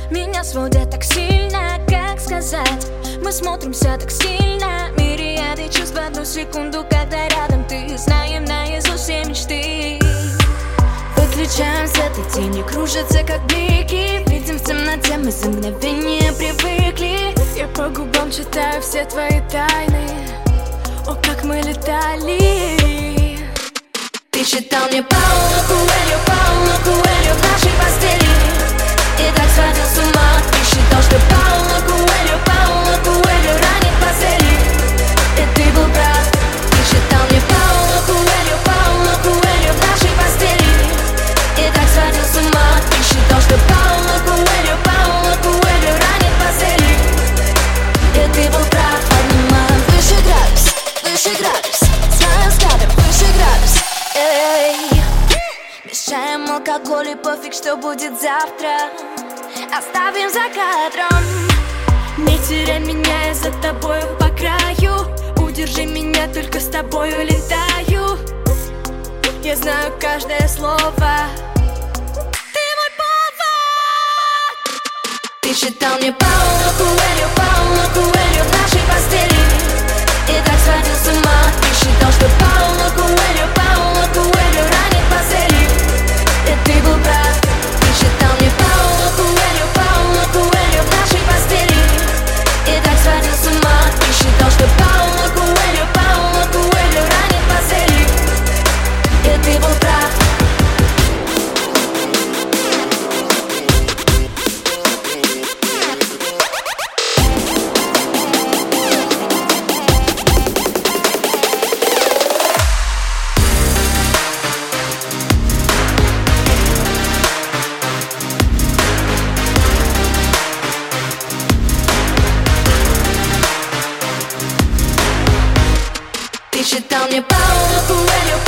Меня сводят так сильно, как сказать. Мы смотримся так сильно, мириады чувств в одну секунду, когда рядом ты. Знаем наизусть все мечты. Выключаем свет, и тени кружатся, как блики. Видим в темноте, мы за мгновение привыкли. Я по губам читаю все твои тайны. О, как мы летали. Ты читал мне Пауло Коэльо в нашей постели. И так сводил с ума. Ты считал, что Пауло Коэльо ранит по цели. И ты был прав. Ты читал мне Пауло Коэльо в нашей постели. И так сводил с ума. Ты считал, что Пауло Коэльо ранит по цели. И ты был прав. Поднимаем выше градус, знаем взглядом выше градус. Эй, мешаем алкоголь и пофиг, что будет завтра. Оставим за кадром. Не теряй меня, я за тобою по краю. Удержи меня, только с тобою летаю. Я знаю каждое слово. Ты мой повод. Ты читал мне Пауло Коэльо в нашей постели. И так сводил с ума. Ты считал, что Пауло Коэльо ранит по цели. И ты был прав. Ты читал мне Пауло Коэльо в нашей постели. И так сводил с ума. Ты считал, что Пауло Коэльо ранит по цели. И ты был прав. Ты читал мне Пауло